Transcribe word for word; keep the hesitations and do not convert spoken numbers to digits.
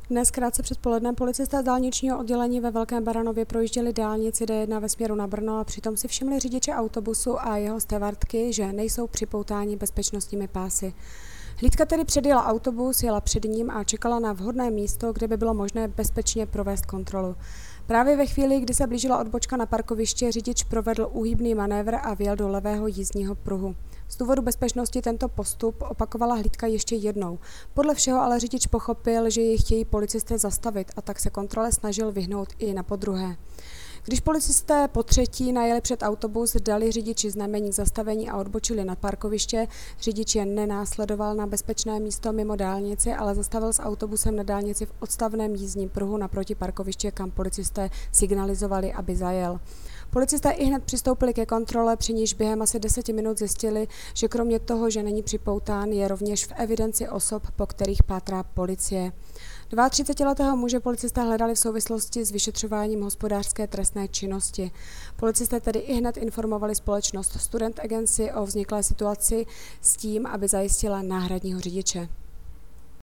Dnes krátce před polednem policisté z dálničního oddělení ve Velkém Baranově projížděli dálnici D jedna ve směru na Brno a přitom si všimli řidiče autobusu a jeho stevardky, že nejsou připoutáni bezpečnostními pásy. Hlídka tedy předjela autobus, jela před ním a čekala na vhodné místo, kde by bylo možné bezpečně provést kontrolu. Právě ve chvíli, kdy se blížila odbočka na parkoviště, řidič provedl úhybný manévr a vjel do levého jízdního pruhu. Z důvodu bezpečnosti tento postup opakovala hlídka ještě jednou. Podle všeho ale řidič pochopil, že jej chtějí policisté zastavit, a tak se kontrole snažil vyhnout i na podruhé. Když policisté po třetí najeli před autobus, dali řidiči znamení k zastavení a odbočili na parkoviště, řidič jen nenásledoval na bezpečné místo mimo dálnici, ale zastavil s autobusem na dálnici v odstavném jízdním pruhu naproti parkoviště, kam policisté signalizovali, aby zajel. Policisté i hned přistoupili ke kontrole, při níž během asi deseti minut zjistili, že kromě toho, že není připoután, je rovněž v evidenci osob, po kterých pátrá policie. třicetiletého muže policisté hledali v souvislosti s vyšetřováním hospodářské trestné činnosti. Policisté tedy i hned informovali společnost Student Agency o vzniklé situaci s tím, aby zajistila náhradního řidiče.